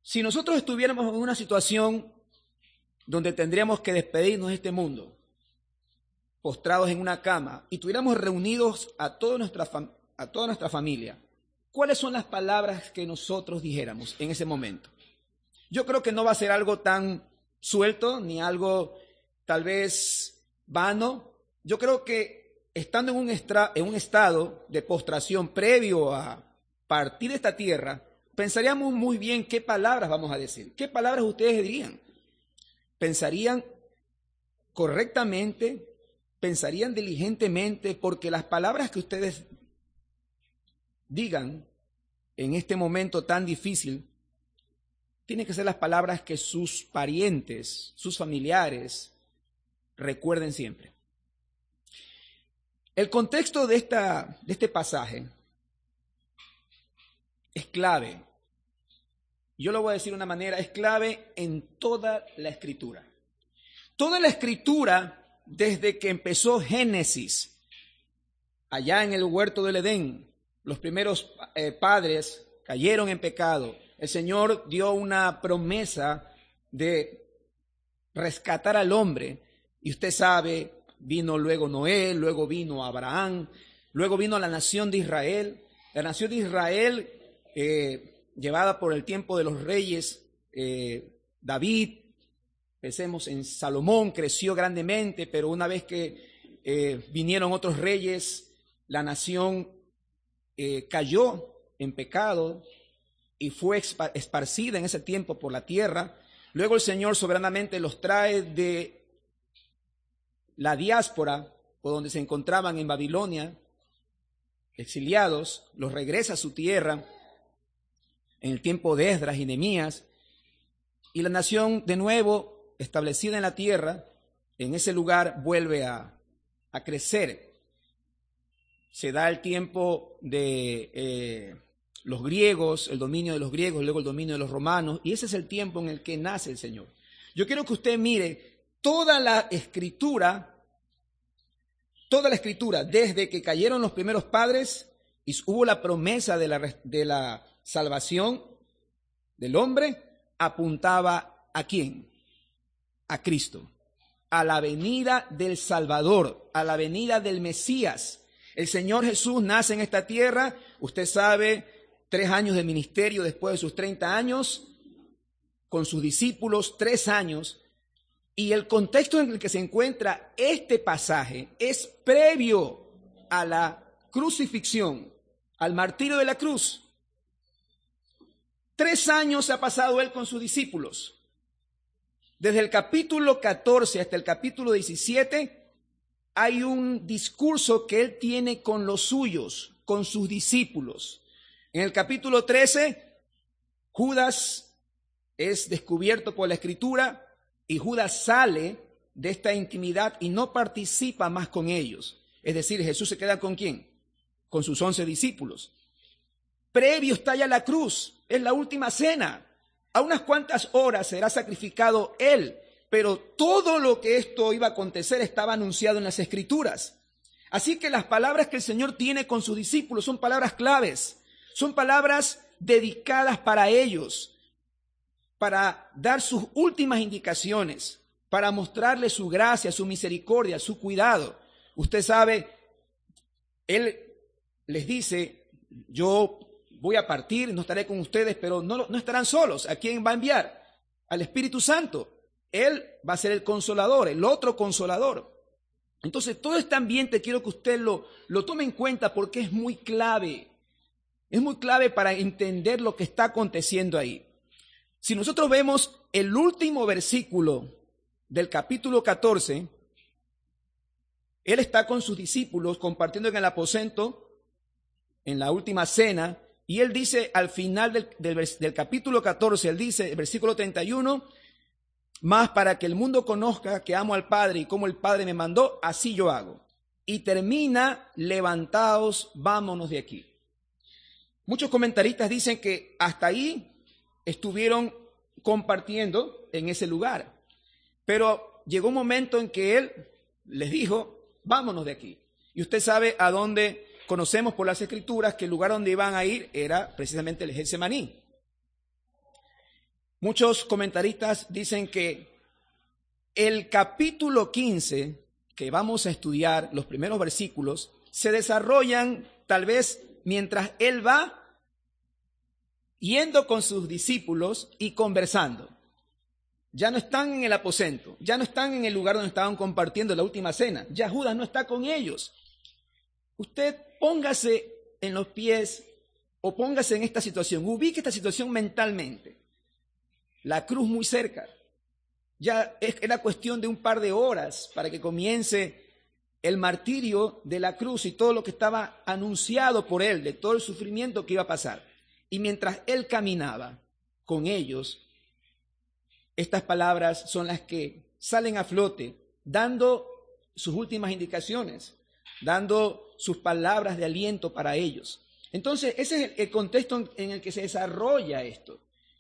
Si nosotros estuviéramos en una situación donde tendríamos que despedirnos de este mundo, postrados en una cama, y tuviéramos reunidos a toda nuestra familia, ¿cuáles son las palabras que nosotros dijéramos en ese momento? Yo creo que no va a ser algo tan suelto, ni algo tal vez vano. Yo creo que estando en un estado de postración previo a partir de esta tierra, pensaríamos muy bien qué palabras vamos a decir. ¿Qué palabras ustedes dirían? ¿Pensarían correctamente? ¿Pensarían diligentemente? Porque las palabras que ustedes digan en este momento tan difícil tienen que ser las palabras que sus parientes, sus familiares recuerden siempre. El contexto de este pasaje es clave. Yo lo voy a decir de una manera, es clave en toda la Escritura. Toda la Escritura, desde que empezó Génesis, allá en el huerto del Edén, los primeros padres cayeron en pecado. El Señor dio una promesa de rescatar al hombre. Y usted sabe, vino luego Noé, luego vino Abraham, luego vino la nación de Israel. La nación de Israel, llevada por el tiempo de los reyes, David, pensemos en Salomón, creció grandemente, pero una vez que vinieron otros reyes, la nación cayó en pecado y fue esparcida en ese tiempo por la tierra. Luego el Señor soberanamente los trae de la diáspora, por donde se encontraban en Babilonia, exiliados, los regresa a su tierra en el tiempo de Esdras y Nehemías, y la nación de nuevo establecida en la tierra, en ese lugar vuelve a crecer. Se da el tiempo de los griegos, el dominio de los griegos, luego el dominio de los romanos, y ese es el tiempo en el que nace el Señor. Yo quiero que usted mire toda la escritura, desde que cayeron los primeros padres y hubo la promesa de la salvación del hombre, apuntaba ¿a quién? A Cristo, a la venida del Salvador, a la venida del Mesías. El Señor Jesús nace en esta tierra, usted sabe, 3 años de ministerio después de sus 30 años, con sus discípulos, 3 años, y el contexto en el que se encuentra este pasaje es previo a la crucifixión, al martirio de la cruz. 3 años ha pasado él con sus discípulos. Desde el capítulo 14 hasta el capítulo 17 hay un discurso que él tiene con los suyos, con sus discípulos. En el capítulo 13, Judas es descubierto por la Escritura y Judas sale de esta intimidad y no participa más con ellos. Es decir, Jesús se queda ¿con quién? Con sus 11 discípulos. Previo está ya la cruz, es la última cena. A unas cuantas horas será sacrificado él, pero todo lo que esto iba a acontecer estaba anunciado en las Escrituras. Así que las palabras que el Señor tiene con sus discípulos son palabras claves, son palabras dedicadas para ellos, para dar sus últimas indicaciones, para mostrarles su gracia, su misericordia, su cuidado. Usted sabe, él les dice, yo voy a partir, no estaré con ustedes, pero no estarán solos. ¿A quién va a enviar? Al Espíritu Santo. Él va a ser el consolador, el otro consolador. Entonces, todo este ambiente quiero que usted lo tome en cuenta porque es muy clave. Es muy clave para entender lo que está aconteciendo ahí. Si nosotros vemos el último versículo del capítulo 14, él está con sus discípulos compartiendo en el aposento, en la última cena, y él dice al final del capítulo 14, él dice, el versículo 31, más para que el mundo conozca que amo al Padre y como el Padre me mandó, así yo hago. Y termina, levantaos, vámonos de aquí. Muchos comentaristas dicen que hasta ahí estuvieron compartiendo en ese lugar. Pero llegó un momento en que él les dijo, vámonos de aquí. Y usted sabe a dónde conocemos por las Escrituras que el lugar donde iban a ir era precisamente el Getsemaní. Muchos comentaristas dicen que el capítulo 15, que vamos a estudiar, los primeros versículos, se desarrollan tal vez mientras él va yendo con sus discípulos y conversando. Ya no están en el aposento, ya no están en el lugar donde estaban compartiendo la última cena, ya Judas no está con ellos. Usted póngase en los pies o póngase en esta situación, ubique esta situación mentalmente. La cruz muy cerca. Ya era cuestión de un par de horas para que comience el martirio de la cruz y todo lo que estaba anunciado por él, de todo el sufrimiento que iba a pasar. Y mientras él caminaba con ellos, estas palabras son las que salen a flote, dando sus últimas indicaciones, dando sus palabras de aliento para ellos. Entonces, ese es el contexto en el que se desarrolla esto.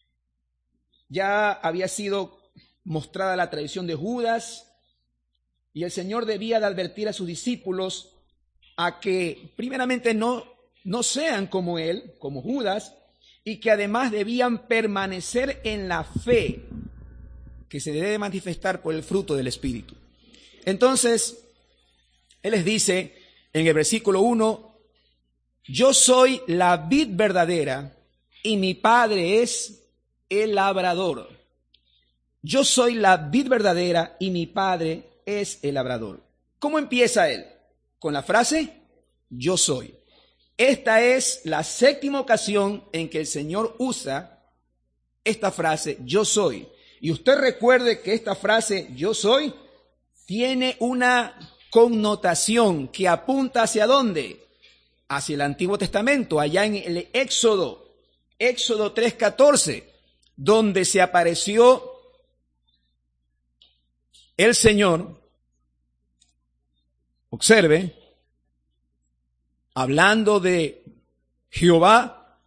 Ya había sido mostrada la traición de Judas y el Señor debía de advertir a sus discípulos a que primeramente no sean como él, como Judas, y que además debían permanecer en la fe que se debe manifestar por el fruto del Espíritu. Entonces, Él les dice en el versículo 1, yo soy la vid verdadera y mi Padre es el labrador. Yo soy la vid verdadera y mi Padre es el labrador. ¿Cómo empieza él? Con la frase, yo soy. Esta es la séptima ocasión en que el Señor usa esta frase, yo soy. Y usted recuerde que esta frase, yo soy, tiene una connotación que apunta ¿hacia dónde? Hacia el Antiguo Testamento, allá en el Éxodo 3:14, donde se apareció el Señor, observe, hablando de Jehová,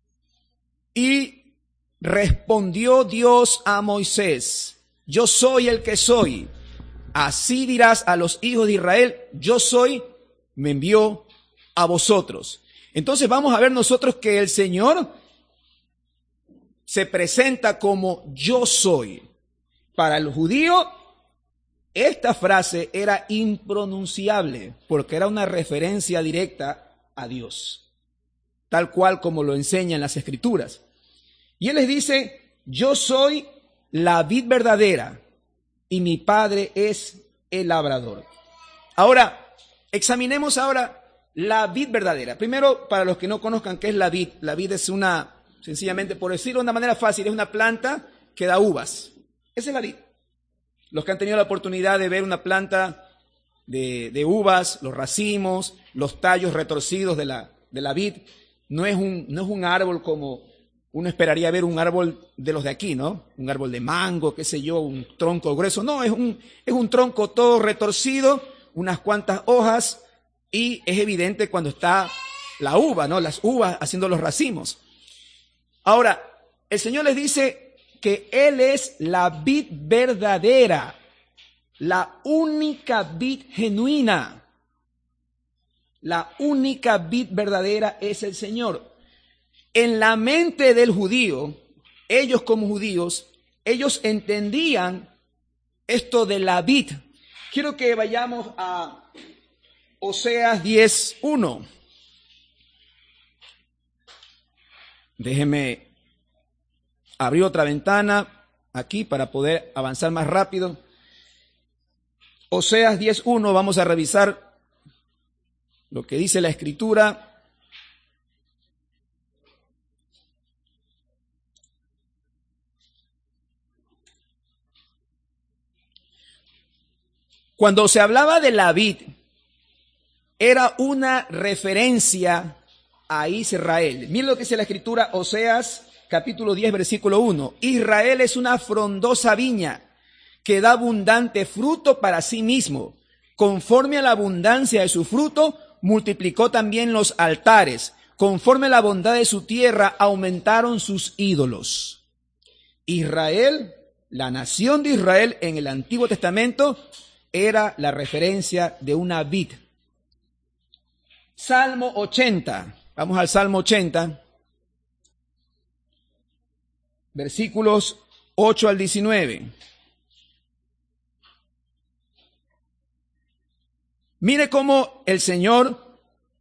y respondió Dios a Moisés, yo soy el que soy, así dirás a los hijos de Israel, yo soy, me envió a vosotros. Entonces vamos a ver nosotros que el Señor se presenta como yo soy. Para el judío, esta frase era impronunciable porque era una referencia directa a Dios, tal cual como lo enseñan las Escrituras. Y Él les dice, yo soy la vid verdadera y mi Padre es el labrador. Ahora, examinemos ahora la vid verdadera. Primero, para los que no conozcan qué es la vid es sencillamente por decirlo de una manera fácil, es una planta que da uvas. Esa es la vid. Los que han tenido la oportunidad de ver una planta de uvas, los racimos, los tallos retorcidos de la vid, no es un árbol como uno esperaría ver un árbol de los de aquí, ¿no? Un árbol de mango, qué sé yo, un tronco grueso. No, es un tronco todo retorcido, unas cuantas hojas, y es evidente cuando está la uva, ¿no? Las uvas haciendo los racimos. Ahora, el Señor les dice que Él es la vid verdadera, la única vid genuina. La única vid verdadera es el Señor. En la mente del judío, ellos como judíos, ellos entendían esto de la vid. Quiero que vayamos a Oseas 10:1. Déjeme abrir otra ventana aquí para poder avanzar más rápido. Oseas 10:1, vamos a revisar lo que dice la Escritura. Cuando se hablaba de la vid, era una referencia a Israel. Miren lo que dice la Escritura, Oseas capítulo 10, versículo 1. Israel es una frondosa viña que da abundante fruto para sí mismo. Conforme a la abundancia de su fruto, multiplicó también los altares. Conforme a la bondad de su tierra, aumentaron sus ídolos. Israel, la nación de Israel en el Antiguo Testamento, era la referencia de una vid. Salmo 80. Vamos al Salmo 80. Versículos 8 al 19. Mire cómo el Señor,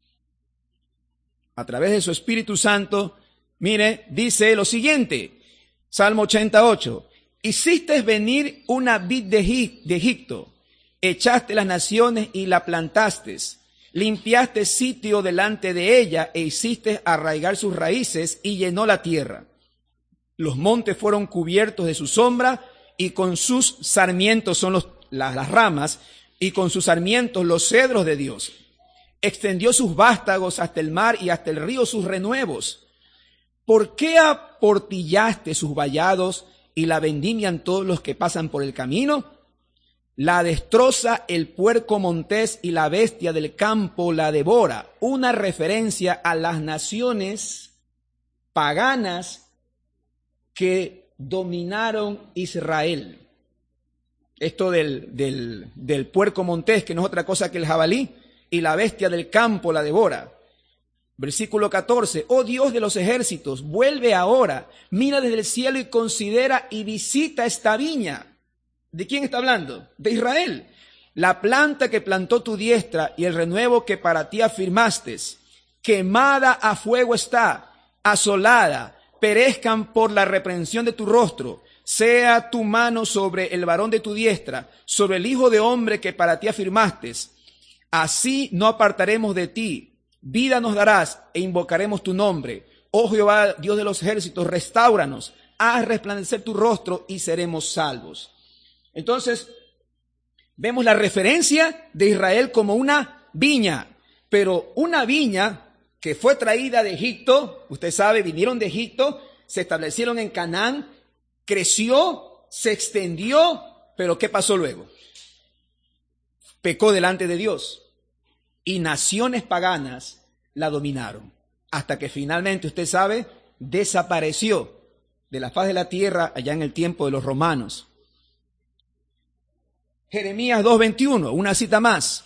a través de su Espíritu Santo, mire, dice lo siguiente, Salmo 88, hiciste venir una vid de Egipto, echaste las naciones y la plantaste, limpiaste sitio delante de ella e hiciste arraigar sus raíces y llenó la tierra. Los montes fueron cubiertos de su sombra y con sus sarmientos son las ramas y con sus sarmientos los cedros de Dios. Extendió sus vástagos hasta el mar y hasta el río sus renuevos. ¿Por qué aportillaste sus vallados y la vendimian todos los que pasan por el camino? La destroza el puerco montés y la bestia del campo la devora. Una referencia a las naciones paganas que dominaron Israel. Esto del puerco montés, que no es otra cosa que el jabalí, y la bestia del campo la devora. Versículo 14, oh Dios de los ejércitos, vuelve ahora, mira desde el cielo y considera y visita esta viña. ¿De quién está hablando? De Israel. La planta que plantó tu diestra y el renuevo que para ti afirmaste, quemada a fuego está, asolada, perezcan por la reprensión de tu rostro. Sea tu mano sobre el varón de tu diestra, sobre el hijo de hombre que para ti afirmaste. Así no apartaremos de ti, vida nos darás e invocaremos tu nombre. Oh Jehová, Dios de los ejércitos, restáuranos, haz resplandecer tu rostro y seremos salvos. Entonces, vemos la referencia de Israel como una viña, pero una viña que fue traída de Egipto, usted sabe, vinieron de Egipto, se establecieron en Canaán, creció, se extendió, pero ¿qué pasó luego? Pecó delante de Dios y naciones paganas la dominaron, hasta que finalmente, usted sabe, desapareció de la faz de la tierra allá en el tiempo de los romanos. Jeremías 2:21, una cita más.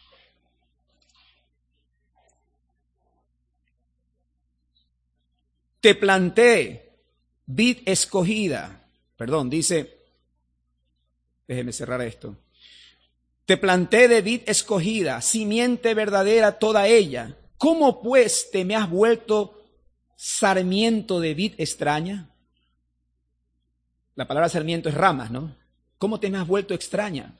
Te planté, vid escogida. Perdón, dice, déjeme cerrar esto. Te planté de vid escogida, simiente verdadera toda ella. ¿Cómo pues te me has vuelto sarmiento de vid extraña? La palabra sarmiento es ramas, ¿no? ¿Cómo te me has vuelto extraña?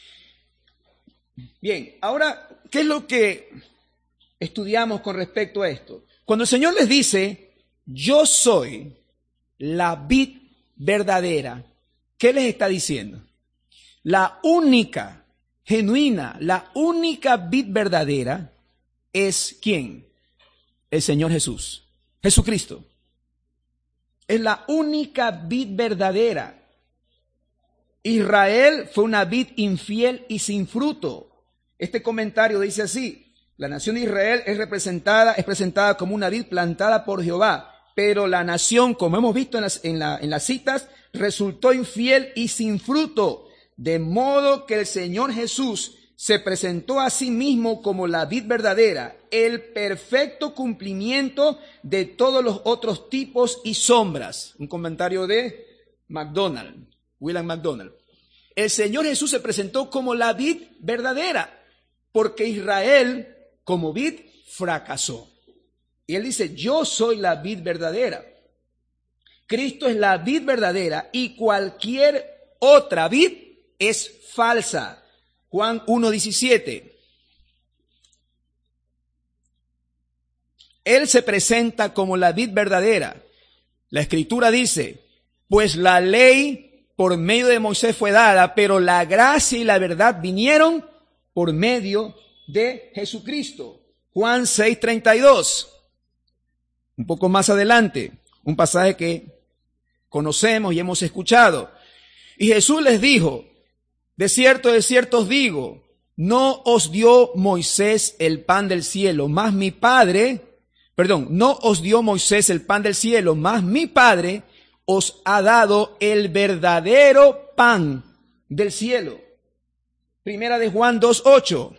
Bien, ahora, ¿qué es lo que estudiamos con respecto a esto? Cuando el Señor les dice, yo soy la vid verdadera, ¿qué les está diciendo? La única, genuina, la única vid verdadera es ¿quién? El Señor Jesús, Jesucristo. Es la única vid verdadera. Israel fue una vid infiel y sin fruto. Este comentario dice así: la nación de Israel es presentada como una vid plantada por Jehová, pero la nación, como hemos visto en las citas, resultó infiel y sin fruto, de modo que el Señor Jesús se presentó a sí mismo como la vid verdadera, el perfecto cumplimiento de todos los otros tipos y sombras. Un comentario de William MacDonald. El Señor Jesús se presentó como la vid verdadera, porque Israel, como vid, fracasó. Y él dice, yo soy la vid verdadera. Cristo es la vid verdadera y cualquier otra vid es falsa. Juan 1:17. Él se presenta como la vid verdadera. La Escritura dice, pues la ley por medio de Moisés fue dada, pero la gracia y la verdad vinieron por medio de Jesucristo. Juan 6:32. Un poco más adelante, un pasaje que conocemos y hemos escuchado. Y Jesús les dijo, de cierto os digo, no os dio Moisés el pan del cielo, mas mi Padre, no os dio Moisés el pan del cielo, mas mi Padre os ha dado el verdadero pan del cielo. Primera de Juan 2:8.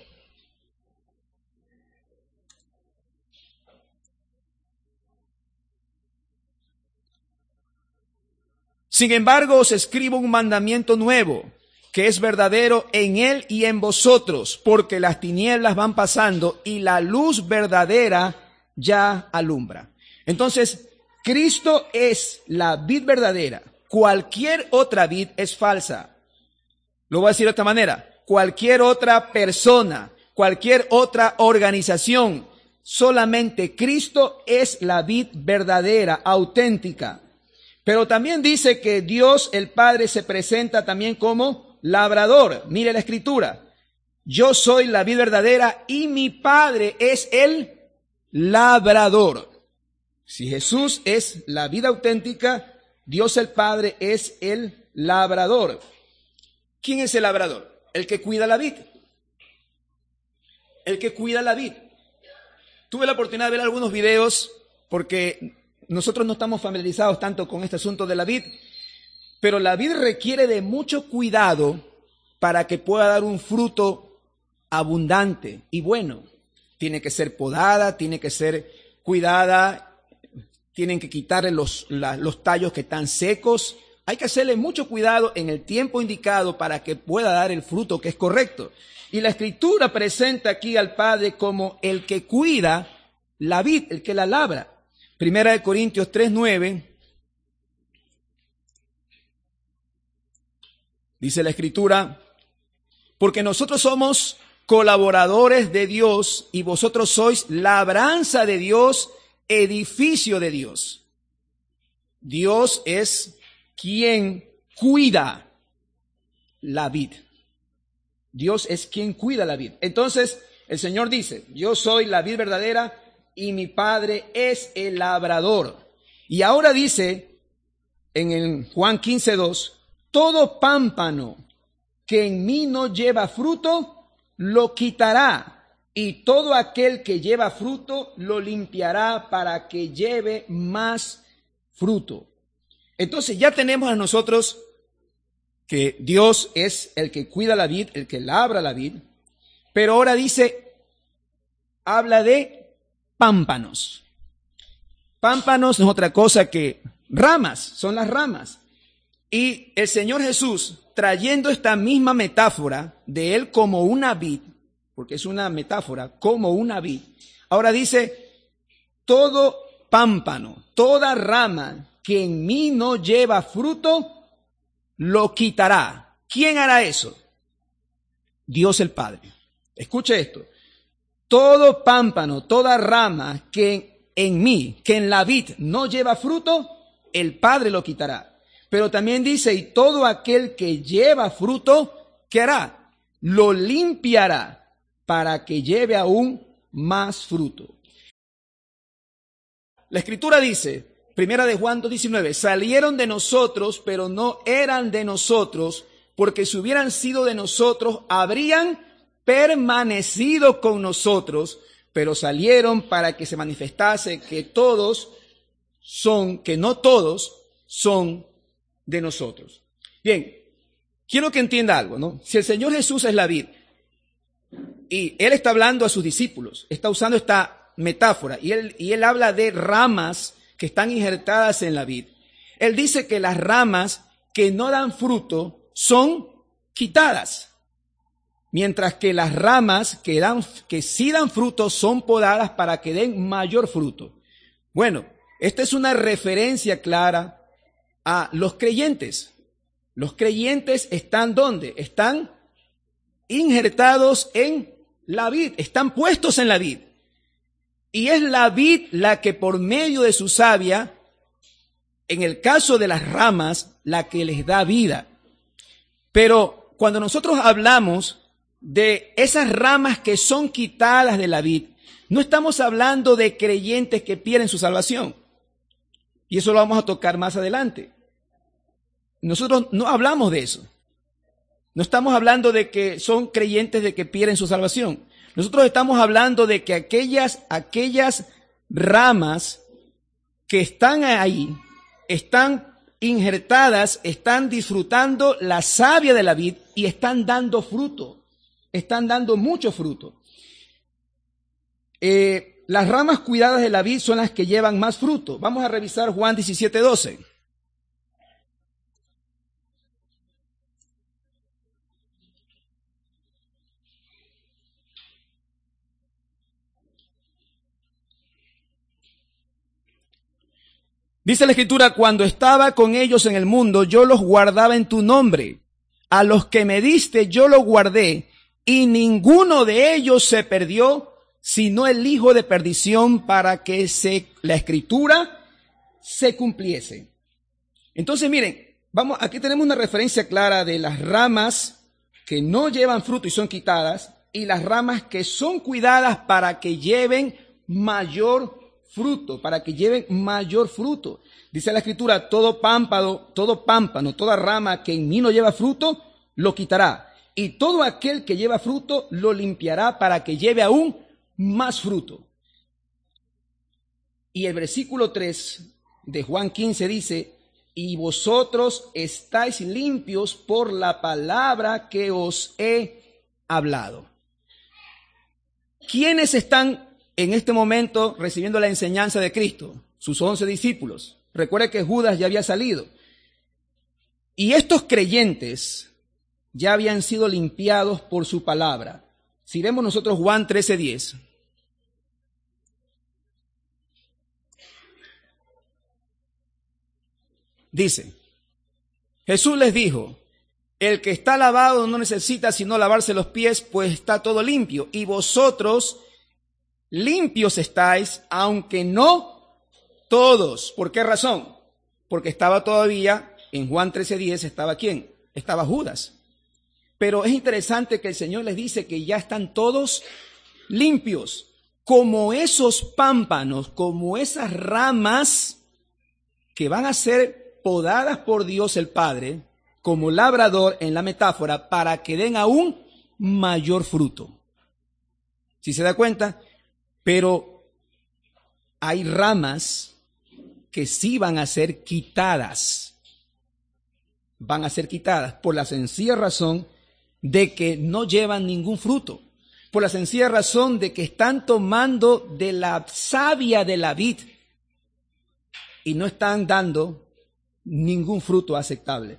Sin embargo, os escribo un mandamiento nuevo, que es verdadero en él y en vosotros, porque las tinieblas van pasando y la luz verdadera ya alumbra. Entonces, Cristo es la vid verdadera. Cualquier otra vid es falsa. Lo voy a decir de esta manera. Cualquier otra persona, cualquier otra organización, solamente Cristo es la vid verdadera, auténtica. Pero también dice que Dios el Padre se presenta también como labrador. Mire la escritura. Yo soy la vid verdadera y mi Padre es el labrador. Si Jesús es la vid auténtica, Dios el Padre es el labrador. ¿Quién es el labrador? El que cuida la vid. El que cuida la vid. Tuve la oportunidad de ver algunos videos porque nosotros no estamos familiarizados tanto con este asunto de la vid, pero la vid requiere de mucho cuidado para que pueda dar un fruto abundante y bueno. Tiene que ser podada, tiene que ser cuidada, tienen que quitarle los tallos que están secos. Hay que hacerle mucho cuidado en el tiempo indicado para que pueda dar el fruto que es correcto. Y la Escritura presenta aquí al Padre como el que cuida la vid, el que la labra. Primera de Corintios 3:9, dice la Escritura, porque nosotros somos colaboradores de Dios y vosotros sois labranza de Dios, edificio de Dios. Dios es quien cuida la vid. Dios es quien cuida la vid. Entonces, el Señor dice, yo soy la vid verdadera y mi Padre es el labrador. Y ahora dice, en el Juan 15:2, todo pámpano que en mí no lleva fruto, lo quitará, y todo aquel que lleva fruto, lo limpiará para que lleve más fruto. Entonces ya tenemos a nosotros que Dios es el que cuida la vid, el que labra la vid, pero ahora dice, habla de pámpanos. Pámpanos no es otra cosa que ramas, son las ramas. Y el Señor Jesús, trayendo esta misma metáfora de Él como una vid, porque es una metáfora, como una vid, ahora dice, todo pámpano, toda rama que en mí no lleva fruto, lo quitará. ¿Quién hará eso? Dios el Padre. Escuche esto. Todo pámpano, toda rama que en mí, que en la vid no lleva fruto, el Padre lo quitará. Pero también dice, y todo aquel que lleva fruto, ¿qué hará? Lo limpiará para que lleve aún más fruto. La Escritura dice, Primera de Juan 2:19, salieron de nosotros, pero no eran de nosotros, porque si hubieran sido de nosotros, habrían permanecido con nosotros, pero salieron para que se manifestase que no todos son de nosotros. Bien, quiero que entienda algo, ¿no? Si el Señor Jesús es la vid, y Él está hablando a sus discípulos, está usando esta metáfora, y él habla de ramas que están injertadas en la vid. Él dice que las ramas que no dan fruto son quitadas, mientras que las ramas que sí dan fruto son podadas para que den mayor fruto. Bueno, esta es una referencia clara a los creyentes. Los creyentes están ¿dónde? Están injertados en la vid, están puestos en la vid. Y es la vid la que por medio de su savia, en el caso de las ramas, la que les da vida. Pero cuando nosotros hablamos de esas ramas que son quitadas de la vid, no estamos hablando de creyentes que pierden su salvación. Y eso lo vamos a tocar más adelante. Nosotros no hablamos de eso. No estamos hablando de que son creyentes de que pierden su salvación. Nosotros estamos hablando de que aquellas ramas que están ahí, están injertadas, están disfrutando la savia de la vid y están dando fruto, están dando mucho fruto. Las ramas cuidadas de la vid son las que llevan más fruto. Vamos a revisar Juan 17:12. Dice la Escritura, cuando estaba con ellos en el mundo, yo los guardaba en tu nombre. A los que me diste yo los guardé, y ninguno de ellos se perdió, sino el hijo de perdición, para que la Escritura se cumpliese. Entonces, miren, aquí tenemos una referencia clara de las ramas que no llevan fruto y son quitadas, y las ramas que son cuidadas para que lleven mayor fruto, Dice la Escritura, todo pámpano, toda rama que en mí no lleva fruto, lo quitará. Y todo aquel que lleva fruto, lo limpiará para que lleve aún más fruto. Y el versículo 3 de Juan 15 dice, y vosotros estáis limpios por la palabra que os he hablado. ¿Quiénes están en este momento recibiendo la enseñanza de Cristo? Sus 11 discípulos. Recuerde que Judas ya había salido. Y estos creyentes ya habían sido limpiados por su palabra. Si vemos nosotros Juan 13:10. Dice, Jesús les dijo, el que está lavado no necesita sino lavarse los pies, pues está todo limpio. Y vosotros limpios estáis, aunque no todos. ¿Por qué razón? Porque estaba todavía, en Juan 13:10, ¿estaba quién? Estaba Judas. Pero es interesante que el Señor les dice que ya están todos limpios, como esos pámpanos, como esas ramas que van a ser podadas por Dios el Padre, como labrador en la metáfora, para que den aún mayor fruto. ¿Sí se da cuenta? Pero hay ramas que sí van a ser quitadas. Van a ser quitadas por la sencilla razón de que no llevan ningún fruto. Por la sencilla razón de que están tomando de la savia de la vid y no están dando ningún fruto aceptable.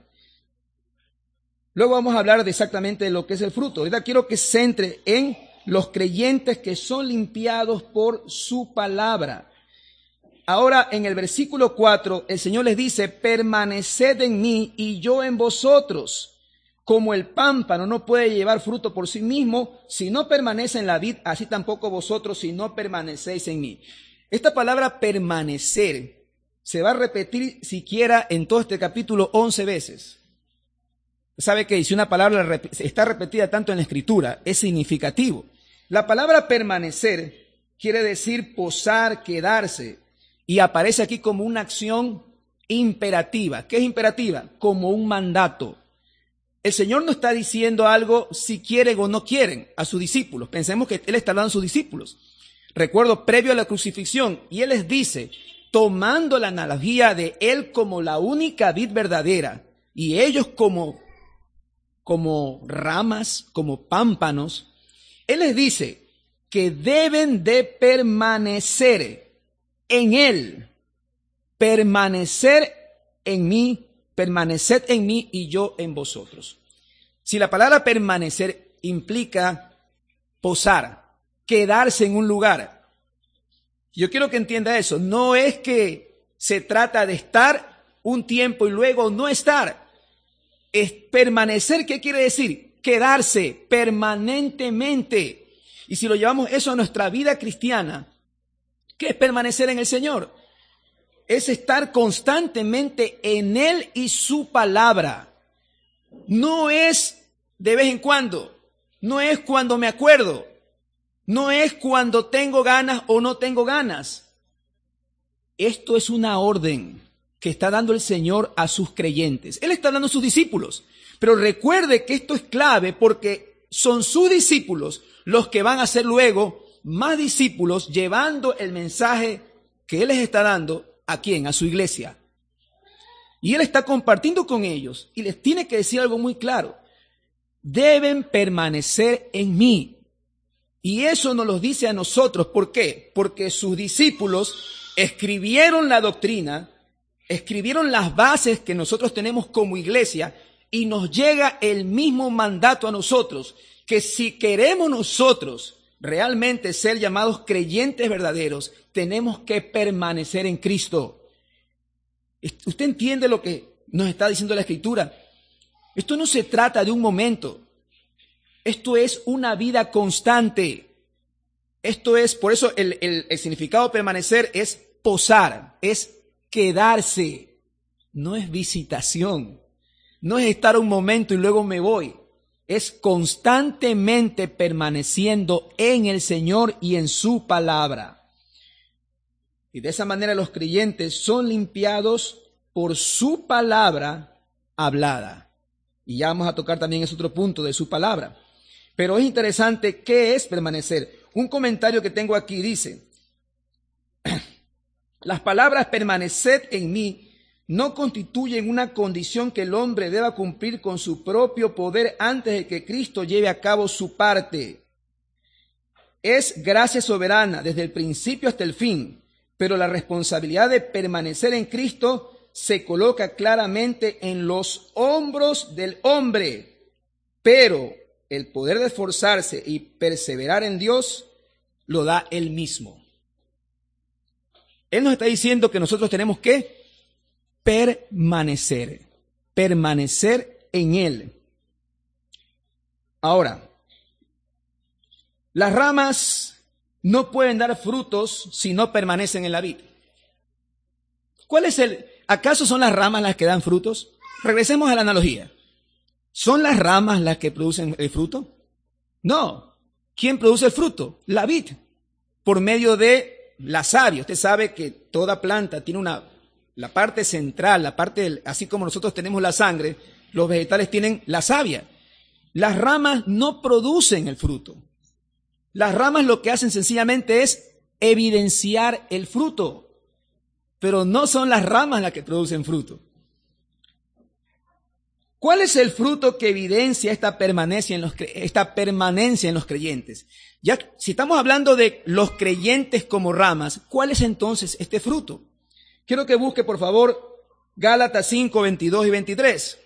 Luego vamos a hablar de exactamente lo que es el fruto. Ahorita quiero que se centre en los creyentes que son limpiados por su palabra. Ahora, en el versículo 4, el Señor les dice, permaneced en mí y yo en vosotros. Como el pámpano no puede llevar fruto por sí mismo, si no permanece en la vid, así tampoco vosotros si no permanecéis en mí. Esta palabra permanecer se va a repetir siquiera en todo este capítulo 11 veces. Sabe que si una palabra está repetida tanto en la Escritura, es significativo. La palabra permanecer quiere decir posar, quedarse, y aparece aquí como una acción imperativa. ¿Qué es imperativa? Como un mandato. El Señor no está diciendo algo si quieren o no quieren a sus discípulos. Pensemos que Él está hablando a sus discípulos. Recuerdo previo a la crucifixión, y Él les dice, tomando la analogía de Él como la única vid verdadera, y ellos como ramas, como pámpanos, Él les dice que deben de permanecer en Él, permanecer en mí, permaneced en mí y yo en vosotros. Si la palabra permanecer implica posar, quedarse en un lugar, yo quiero que entienda eso. No es que se trata de estar un tiempo y luego no estar. Es permanecer, ¿qué quiere decir? Quedarse permanentemente. Y si lo llevamos eso a nuestra vida cristiana, ¿qué es permanecer en el Señor? Es estar constantemente en Él y su palabra. No es de vez en cuando, no es cuando me acuerdo, no es cuando tengo ganas o no tengo ganas. Esto es una orden que está dando el Señor a sus creyentes. Él está hablando a sus discípulos, pero recuerde que esto es clave porque son sus discípulos los que van a ser luego más discípulos llevando el mensaje que Él les está dando. ¿A quién? A su iglesia. Y Él está compartiendo con ellos y les tiene que decir algo muy claro. Deben permanecer en mí. Y eso nos lo dice a nosotros. ¿Por qué? Porque sus discípulos escribieron la doctrina, escribieron las bases que nosotros tenemos como iglesia y nos llega el mismo mandato a nosotros, que si queremos nosotros realmente ser llamados creyentes verdaderos, tenemos que permanecer en Cristo. ¿Usted entiende lo que nos está diciendo la Escritura? Esto no se trata de un momento. Esto es una vida constante. Esto es, por eso el significado de permanecer es posar, es quedarse. No es visitación. No es estar un momento y luego me voy. Es constantemente permaneciendo en el Señor y en su palabra. Y de esa manera los creyentes son limpiados por su palabra hablada. Y ya vamos a tocar también ese otro punto de su palabra. Pero es interesante, ¿qué es permanecer? Un comentario que tengo aquí dice, las palabras permaneced en mí no constituyen una condición que el hombre deba cumplir con su propio poder antes de que Cristo lleve a cabo su parte. Es gracia soberana desde el principio hasta el fin, pero la responsabilidad de permanecer en Cristo se coloca claramente en los hombros del hombre, pero el poder de esforzarse y perseverar en Dios lo da Él mismo. Él nos está diciendo que nosotros tenemos que permanecer en Él. Ahora, las ramas no pueden dar frutos si no permanecen en la vid. ¿Acaso son las ramas las que dan frutos? Regresemos a la analogía. ¿Son las ramas las que producen el fruto? No. ¿Quién produce el fruto? La vid, por medio de la savia. Usted sabe que toda planta tiene la parte central, así como nosotros tenemos la sangre, los vegetales tienen la savia. Las ramas no producen el fruto. Las ramas lo que hacen sencillamente es evidenciar el fruto. Pero no son las ramas las que producen fruto. ¿Cuál es el fruto que evidencia esta permanencia en los creyentes? Ya, si estamos hablando de los creyentes como ramas, ¿cuál es entonces este fruto? Quiero que busque, por favor, Gálatas 5, 22 y 23.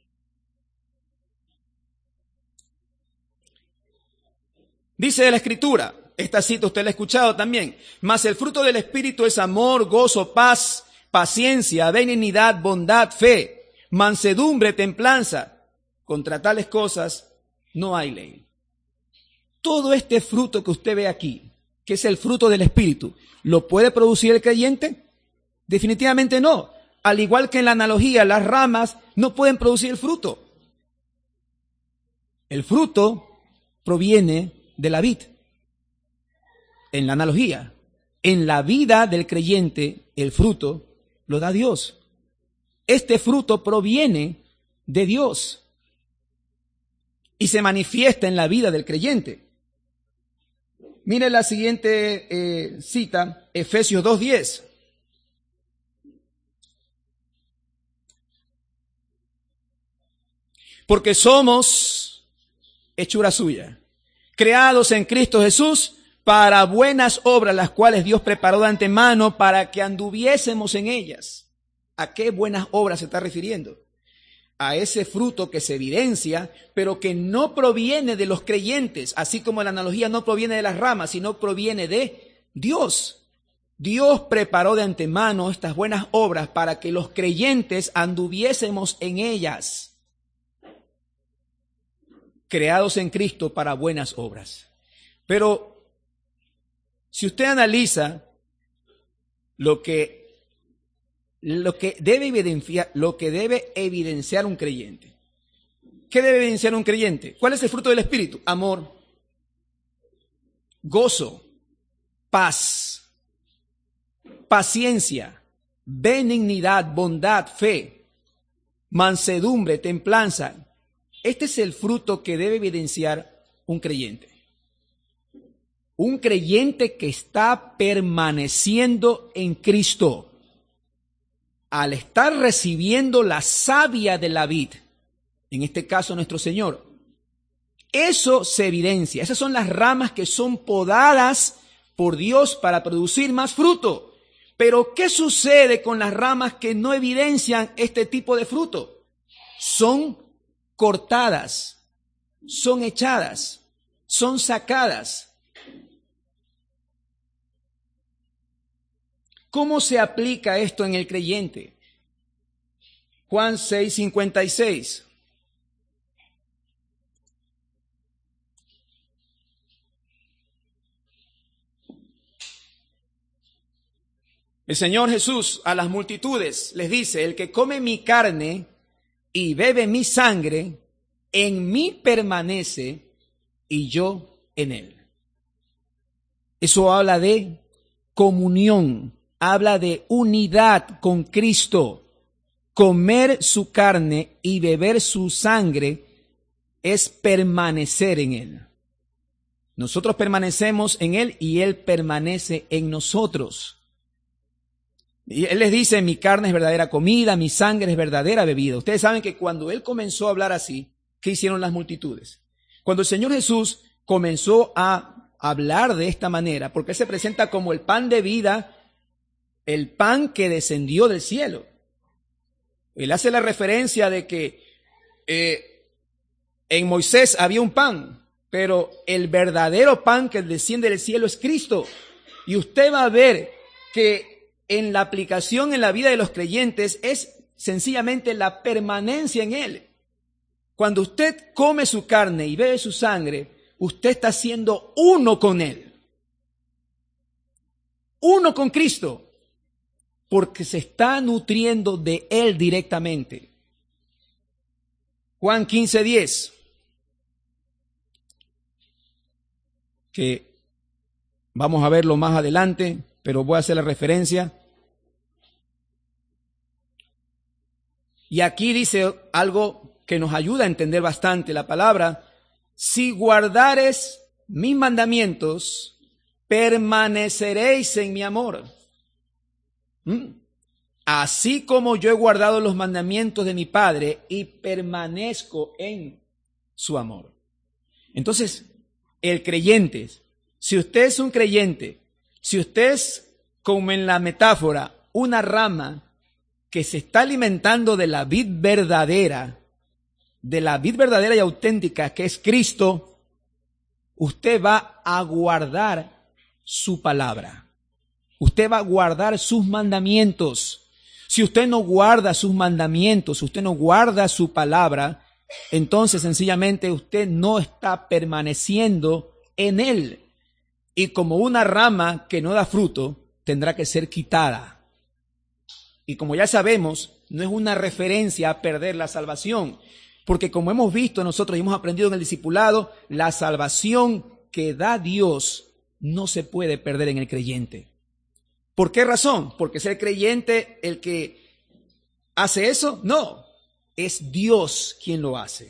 Dice la Escritura, esta cita usted la ha escuchado también, mas el fruto del Espíritu es amor, gozo, paz, paciencia, benignidad, bondad, fe, mansedumbre, templanza. Contra tales cosas no hay ley. Todo este fruto que usted ve aquí, que es el fruto del Espíritu, ¿lo puede producir el creyente? Definitivamente no. Al igual que en la analogía, las ramas no pueden producir el fruto. El fruto proviene de la vid. En la analogía, en la vida del creyente, el fruto lo da Dios. Este fruto proviene de Dios y se manifiesta en la vida del creyente. Mire la siguiente cita, Efesios 2:10. Porque somos hechura suya, creados en Cristo Jesús para buenas obras, las cuales Dios preparó de antemano para que anduviésemos en ellas. ¿A qué buenas obras se está refiriendo? A ese fruto que se evidencia, pero que no proviene de los creyentes, así como la analogía no proviene de las ramas, sino proviene de Dios. Dios preparó de antemano estas buenas obras para que los creyentes anduviésemos en ellas, creados en Cristo para buenas obras. Pero si usted analiza lo que debe evidenciar un creyente, ¿qué debe evidenciar un creyente? ¿Cuál es el fruto del Espíritu? Amor, gozo, paz, paciencia, benignidad, bondad, fe, mansedumbre, templanza. Este es el fruto que debe evidenciar un creyente. Un creyente que está permaneciendo en Cristo. Al estar recibiendo la savia de la vid, en este caso nuestro Señor, eso se evidencia. Esas son las ramas que son podadas por Dios para producir más fruto. Pero ¿qué sucede con las ramas que no evidencian este tipo de fruto? Son cortadas, son echadas, son sacadas. ¿Cómo se aplica esto en el creyente? Juan 6:56. El Señor Jesús a las multitudes les dice: el que come mi carne y bebe mi sangre, en mí permanece y yo en él. Eso habla de comunión, habla de unidad con Cristo. Comer su carne y beber su sangre es permanecer en él. Nosotros permanecemos en él y él permanece en nosotros. Y él les dice: mi carne es verdadera comida, mi sangre es verdadera bebida. Ustedes saben que cuando él comenzó a hablar así, ¿qué hicieron las multitudes? Cuando el Señor Jesús comenzó a hablar de esta manera, porque él se presenta como el pan de vida, el pan que descendió del cielo. Él hace la referencia de que en Moisés había un pan, pero el verdadero pan que desciende del cielo es Cristo. Y usted va a ver que en la aplicación en la vida de los creyentes es sencillamente la permanencia en él. Cuando usted come su carne y bebe su sangre, usted está siendo uno con él. Uno con Cristo. Porque se está nutriendo de él directamente. Juan 15:10. Que vamos a verlo más adelante, pero voy a hacer la referencia. Y aquí dice algo que nos ayuda a entender bastante la palabra: si guardares mis mandamientos, permaneceréis en mi amor. Así como yo he guardado los mandamientos de mi Padre y permanezco en su amor. Entonces, el creyente, si usted es un creyente, si usted es, como en la metáfora, una rama que se está alimentando de la vid verdadera y auténtica que es Cristo, usted va a guardar su palabra. Usted va a guardar sus mandamientos. Si usted no guarda sus mandamientos, usted no guarda su palabra, entonces sencillamente usted no está permaneciendo en él. Y como una rama que no da fruto, tendrá que ser quitada. Y como ya sabemos, no es una referencia a perder la salvación, porque como hemos visto nosotros y hemos aprendido en el discipulado, la salvación que da Dios no se puede perder en el creyente. ¿Por qué razón? ¿Porque es el creyente el que hace eso? No, es Dios quien lo hace.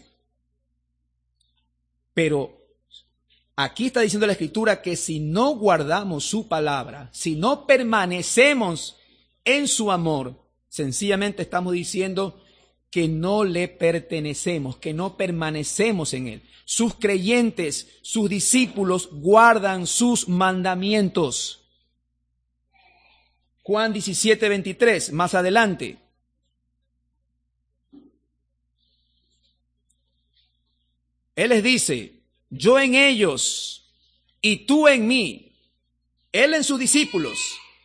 Pero aquí está diciendo la Escritura que si no guardamos su palabra, si no permanecemos en su amor, sencillamente estamos diciendo que no le pertenecemos, que no permanecemos en él. Sus creyentes, sus discípulos guardan sus mandamientos. Juan 17:23, más adelante. Él les dice: yo en ellos y tú en mí. Él en sus discípulos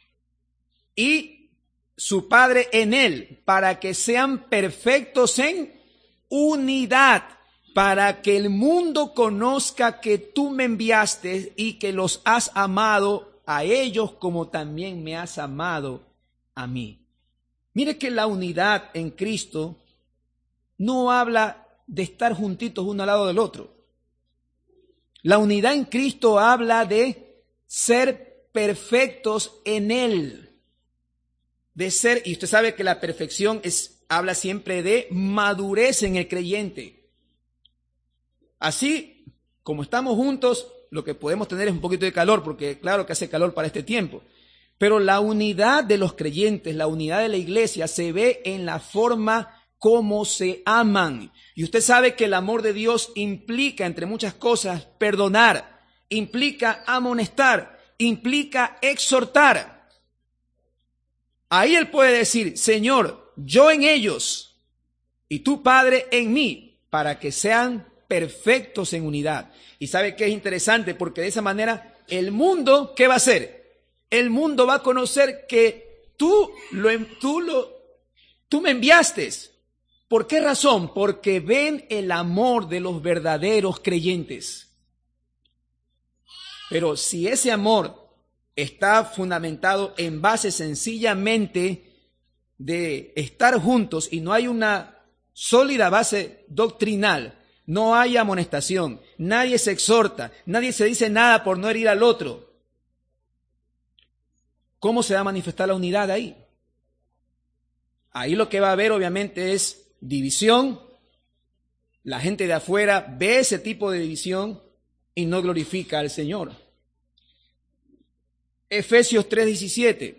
y su Padre en él, para que sean perfectos en unidad, para que el mundo conozca que tú me enviaste y que los has amado a ellos como también me has amado a mí. Mire que la unidad en Cristo no habla de estar juntitos uno al lado del otro. La unidad en Cristo habla de ser perfectos en él. De ser, y usted sabe que la perfección habla siempre de madurez en el creyente. Así como estamos juntos, lo que podemos tener es un poquito de calor, porque claro que hace calor para este tiempo. Pero la unidad de los creyentes, la unidad de la iglesia se ve en la forma como se aman. Y usted sabe que el amor de Dios implica, entre muchas cosas, perdonar, implica amonestar, implica exhortar. Ahí él puede decir: Señor, yo en ellos y tu Padre en mí, para que sean perfectos en unidad. Y sabe que es interesante, porque de esa manera el mundo, ¿qué va a hacer? El mundo va a conocer que tú me enviaste ¿Por qué razón? Porque ven el amor de los verdaderos creyentes. Pero si ese amor está fundamentado en base sencillamente de estar juntos y no hay una sólida base doctrinal, no hay amonestación, nadie se exhorta, nadie se dice nada por no herir al otro, ¿cómo se va a manifestar la unidad ahí? Ahí lo que va a haber obviamente es división. La gente de afuera ve ese tipo de división y no glorifica al Señor. Efesios 3:17.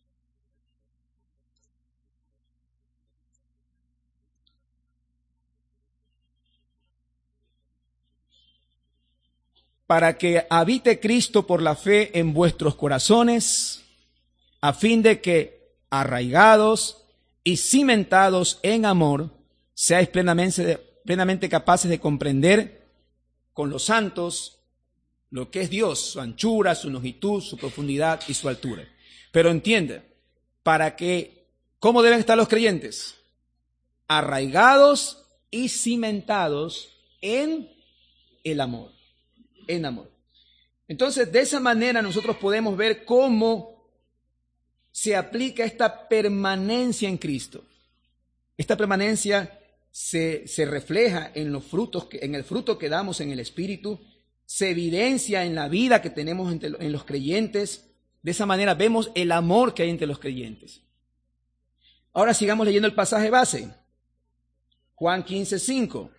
Para que habite Cristo por la fe en vuestros corazones, a fin de que, arraigados y cimentados en amor, seáis plenamente capaces de comprender con los santos lo que es Dios, su anchura, su longitud, su profundidad y su altura. Pero entiende, ¿cómo deben estar los creyentes? Arraigados y cimentados en el amor. En amor. Entonces, de esa manera nosotros podemos ver cómo se aplica esta permanencia en Cristo. Esta permanencia se refleja en los frutos, en el fruto que damos en el Espíritu, se evidencia en la vida que tenemos en los creyentes. De esa manera vemos el amor que hay entre los creyentes. Ahora sigamos leyendo el pasaje base. Juan 15:5.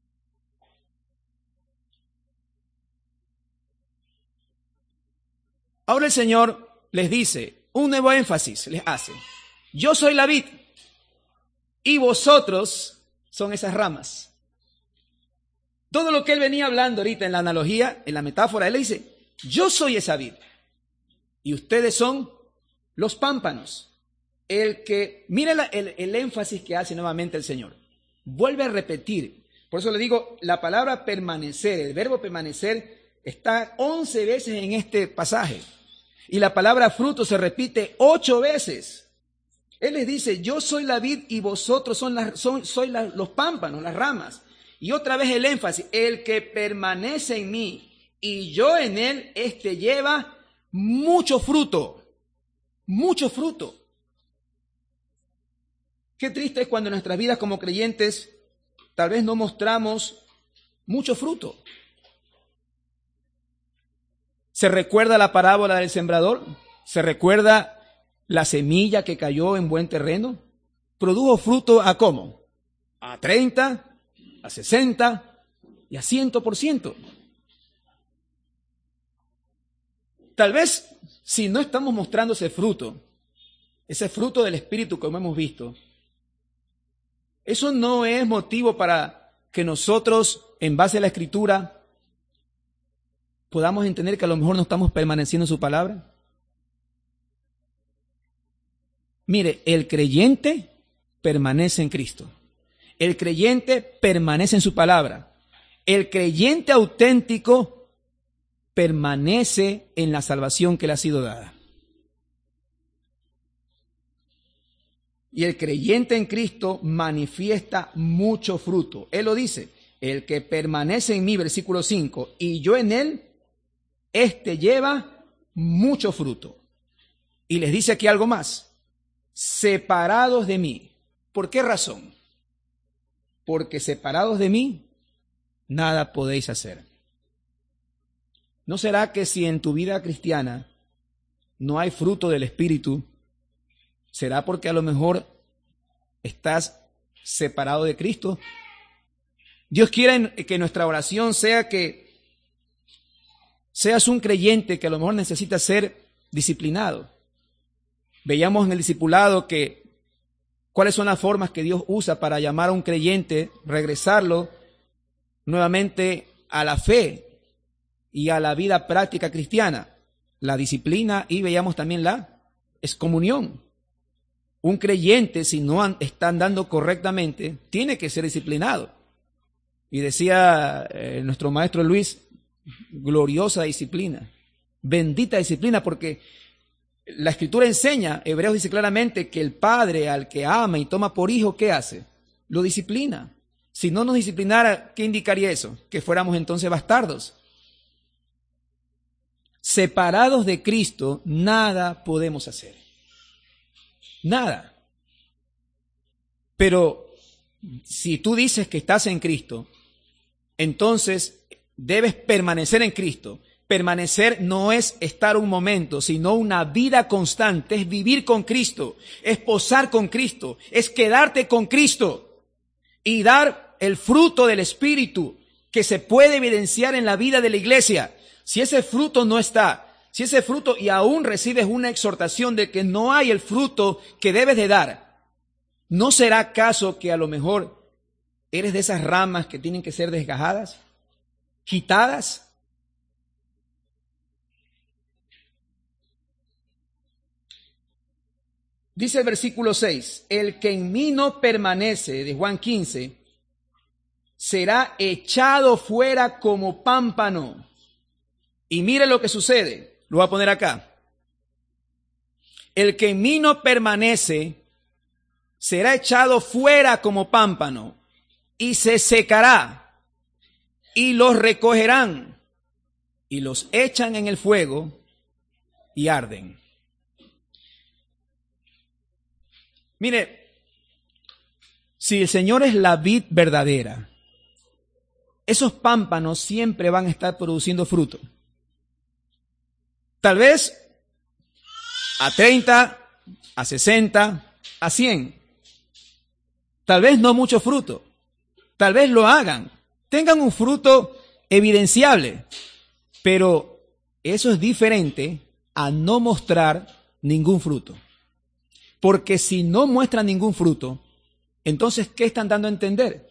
Ahora el Señor les dice, un nuevo énfasis les hace. Yo soy la vid y vosotros son esas ramas. Todo lo que él venía hablando ahorita en la analogía, en la metáfora, él le dice, yo soy esa vid y ustedes son los pámpanos. Mira el énfasis que hace nuevamente el Señor. Vuelve a repetir. Por eso le digo, la palabra permanecer, el verbo permanecer, está 11 veces en este pasaje. Y la palabra fruto se repite 8 veces. Él les dice, yo soy la vid y vosotros sois los pámpanos, las ramas. Y otra vez el énfasis, el que permanece en mí y yo en él, lleva mucho fruto. Mucho fruto. Qué triste es cuando en nuestras vidas como creyentes tal vez no mostramos mucho fruto. ¿Se recuerda la parábola del sembrador? ¿Se recuerda la semilla que cayó en buen terreno? ¿Produjo fruto a cómo? A 30, a 60 y a 100%. Tal vez si no estamos mostrando ese fruto del Espíritu como hemos visto, eso no es motivo para que nosotros, en base a la Escritura, podamos entender que a lo mejor no estamos permaneciendo en su palabra. Mire, el creyente permanece en Cristo. El creyente permanece en su palabra. El creyente auténtico permanece en la salvación que le ha sido dada. Y el creyente en Cristo manifiesta mucho fruto. Él lo dice, el que permanece en mí, versículo 5, y yo en él, lleva mucho fruto. Y les dice aquí algo más. Separados de mí. ¿Por qué razón? Porque separados de mí, nada podéis hacer. ¿No será que si en tu vida cristiana no hay fruto del Espíritu, será porque a lo mejor estás separado de Cristo? Dios quiere que nuestra oración sea que seas un creyente que a lo mejor necesita ser disciplinado. Veíamos en el discipulado cuáles son las formas que Dios usa para llamar a un creyente, regresarlo nuevamente a la fe y a la vida práctica cristiana. La disciplina y veíamos también la excomunión. Un creyente, si no está andando correctamente, tiene que ser disciplinado. Y decía nuestro maestro Luis, gloriosa disciplina, bendita disciplina, porque la Escritura enseña, Hebreos dice claramente que el Padre al que ama y toma por hijo, ¿qué hace? lo disciplina. Si no nos disciplinara, ¿qué indicaría eso? Que fuéramos entonces bastardos. Separados de Cristo, nada podemos hacer. Nada. Pero si tú dices que estás en Cristo, entonces debes permanecer en Cristo. Permanecer no es estar un momento, sino una vida constante, es vivir con Cristo, es posar con Cristo, es quedarte con Cristo y dar el fruto del Espíritu que se puede evidenciar en la vida de la iglesia. Si ese fruto no está, si ese fruto y aún recibes una exhortación de que no hay el fruto que debes de dar, ¿no será acaso que a lo mejor eres de esas ramas que tienen que ser desgajadas, quitadas? Dice el versículo 6, el que en mí no permanece, de Juan 15, será echado fuera como pámpano. Y mire lo que sucede, lo voy a poner acá. El que en mí no permanece, será echado fuera como pámpano, y se secará, y los recogerán, y los echan en el fuego, y arden. Mire, si el Señor es la vid verdadera, esos pámpanos siempre van a estar produciendo fruto. Tal vez a 30, a 60, a 100. Tal vez no mucho fruto. Tal vez lo hagan. Tengan un fruto evidenciable. Pero eso es diferente a no mostrar ningún fruto. Porque si no muestran ningún fruto, entonces, ¿qué están dando a entender?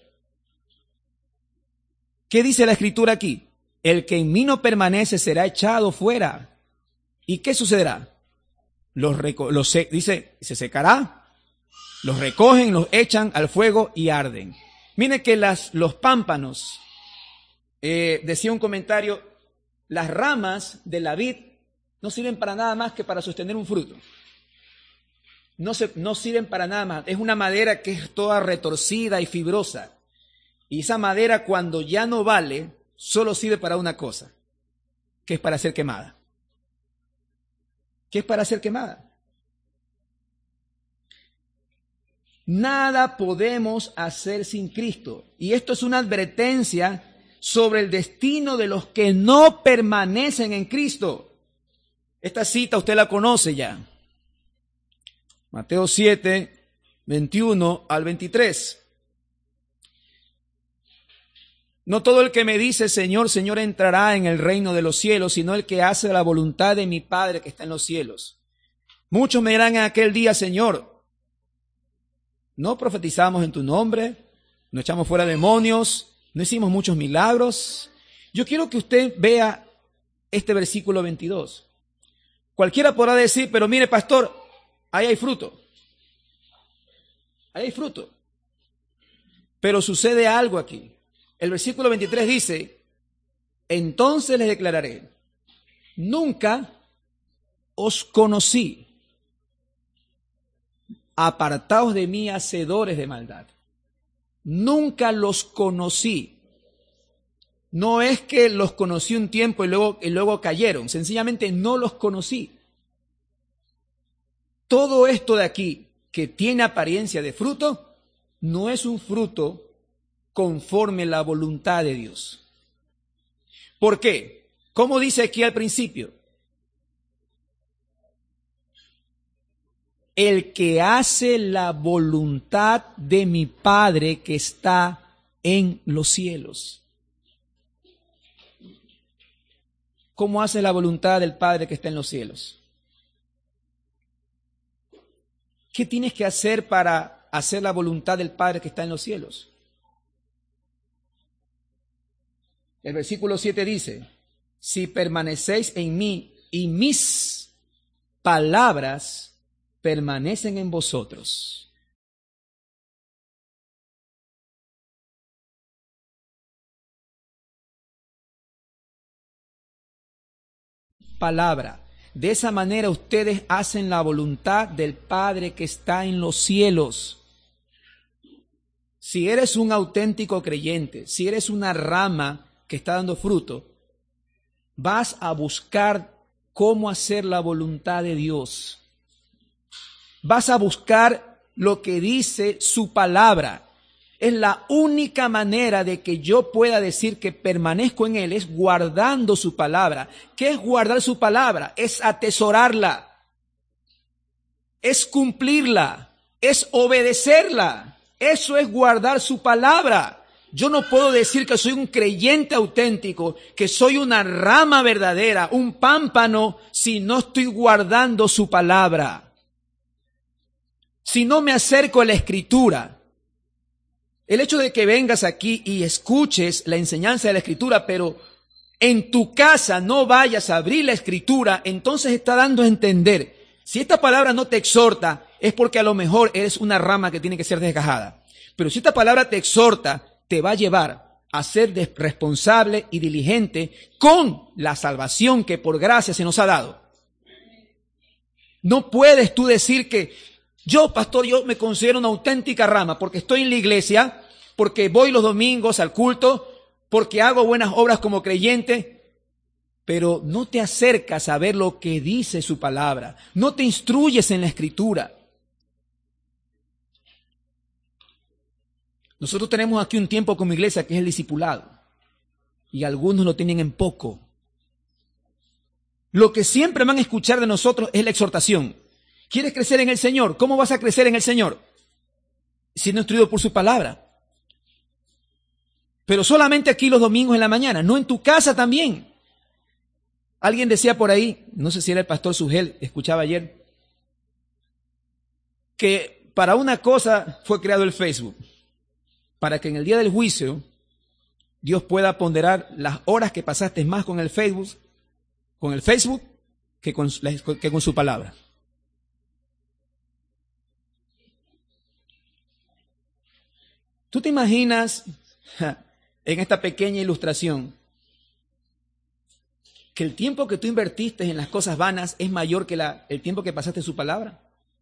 ¿Qué dice la Escritura aquí? El que en mí no permanece será echado fuera. ¿Y qué sucederá? Dice, se secará, los recogen, los echan al fuego y arden. Mire que los pámpanos, decía un comentario, las ramas de la vid no sirven para nada más que para sostener un fruto. No sirven para nada más. Es una madera que es toda retorcida y fibrosa. Y esa madera cuando ya no vale, solo sirve para una cosa, que es para ser quemada. ¿Qué es para ser quemada? Nada podemos hacer sin Cristo. Y esto es una advertencia sobre el destino de los que no permanecen en Cristo. Esta cita usted la conoce ya. Mateo 7, 21 al 23. No todo el que me dice Señor, Señor entrará en el reino de los cielos, sino el que hace la voluntad de mi Padre que está en los cielos. Muchos me dirán en aquel día, Señor, ¿no profetizamos en tu nombre? ¿No echamos fuera demonios? ¿No hicimos muchos milagros? Yo quiero que usted vea este versículo 22. Cualquiera podrá decir, pero mire, pastor, ahí hay fruto. Ahí hay fruto. Pero sucede algo aquí. El versículo 23 dice, entonces les declararé, nunca os conocí, apartaos de mí, hacedores de maldad. Nunca los conocí. No es que los conocí un tiempo y luego cayeron, sencillamente no los conocí. Todo esto de aquí, que tiene apariencia de fruto, no es un fruto conforme la voluntad de Dios. ¿Por qué? ¿Cómo dice aquí al principio? El que hace la voluntad de mi Padre que está en los cielos. ¿Cómo hace la voluntad del Padre que está en los cielos? ¿Qué tienes que hacer para hacer la voluntad del Padre que está en los cielos? El versículo 7 dice, si permanecéis en mí y mis palabras permanecen en vosotros. Palabra. De esa manera ustedes hacen la voluntad del Padre que está en los cielos. Si eres un auténtico creyente, si eres una rama que está dando fruto, vas a buscar cómo hacer la voluntad de Dios. Vas a buscar lo que dice su palabra. Es la única manera de que yo pueda decir que permanezco en Él, es guardando su palabra. ¿Qué es guardar su palabra? Es atesorarla, es cumplirla, es obedecerla. Eso es guardar su palabra. Yo no puedo decir que soy un creyente auténtico, que soy una rama verdadera, un pámpano, si no estoy guardando su palabra. Si no me acerco a la Escritura. El hecho de que vengas aquí y escuches la enseñanza de la Escritura, pero en tu casa no vayas a abrir la Escritura, entonces está dando a entender, si esta palabra no te exhorta, es porque a lo mejor eres una rama que tiene que ser desgajada. Pero si esta palabra te exhorta, te va a llevar a ser responsable y diligente con la salvación que por gracia se nos ha dado. No puedes tú decir que yo, pastor, yo me considero una auténtica rama porque estoy en la iglesia, porque voy los domingos al culto, porque hago buenas obras como creyente, pero no te acercas a ver lo que dice su palabra, no te instruyes en la Escritura. Nosotros tenemos aquí un tiempo como iglesia que es el discipulado, y algunos lo tienen en poco. Lo que siempre van a escuchar de nosotros es la exhortación. ¿Quieres crecer en el Señor? ¿Cómo vas a crecer en el Señor? Siendo instruido por su palabra. Pero solamente aquí los domingos en la mañana, no en tu casa también. Alguien decía por ahí, no sé si era el pastor Sugel, escuchaba ayer, que para una cosa fue creado el Facebook, para que en el día del juicio Dios pueda ponderar las horas que pasaste más con el Facebook que con su palabra. ¿Tú te imaginas en esta pequeña ilustración que el tiempo que tú invertiste en las cosas vanas es mayor que el tiempo que pasaste en su palabra?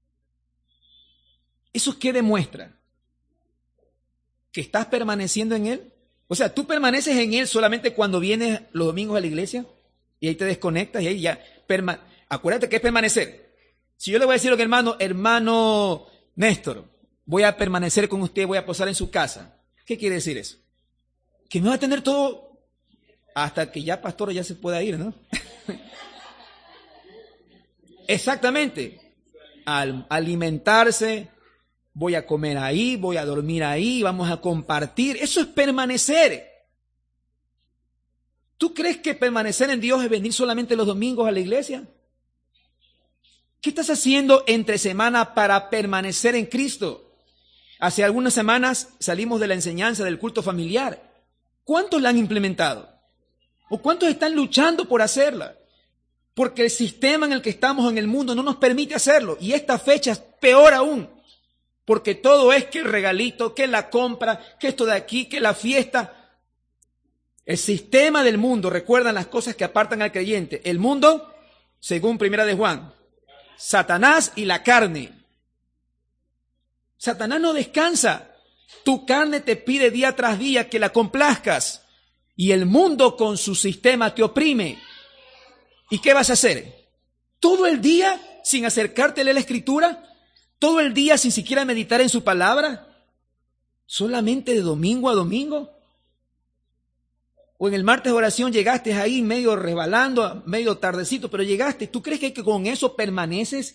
¿Eso qué demuestra? ¿Que estás permaneciendo en Él? O sea, tú permaneces en Él solamente cuando vienes los domingos a la iglesia y ahí te desconectas y ahí ya... Acuérdate que es permanecer. Si yo le voy a decir a un hermano Néstor, voy a permanecer con usted, voy a posar en su casa. ¿Qué quiere decir eso? Que me va a tener todo hasta que ya pastor ya se pueda ir, ¿no? Exactamente. Al alimentarse, voy a comer ahí, voy a dormir ahí, vamos a compartir. Eso es permanecer. ¿Tú crees que permanecer en Dios es venir solamente los domingos a la iglesia? ¿Qué estás haciendo entre semana para permanecer en Cristo? Hace algunas semanas salimos de la enseñanza del culto familiar. ¿Cuántos la han implementado? ¿O cuántos están luchando por hacerla? Porque el sistema en el que estamos en el mundo no nos permite hacerlo. Y esta fecha es peor aún. Porque todo es que el regalito, que la compra, que esto de aquí, que la fiesta. El sistema del mundo, recuerdan las cosas que apartan al creyente. El mundo, según Primera de Juan, Satanás y la carne. Satanás no descansa. Tu carne te pide día tras día que la complazcas. Y el mundo con su sistema te oprime. ¿Y qué vas a hacer? ¿Todo el día sin acercártele a la Escritura? ¿Todo el día sin siquiera meditar en su palabra? ¿Solamente de domingo a domingo? ¿O en el martes de oración llegaste ahí medio resbalando, medio tardecito, pero llegaste? ¿Tú crees que con eso permaneces?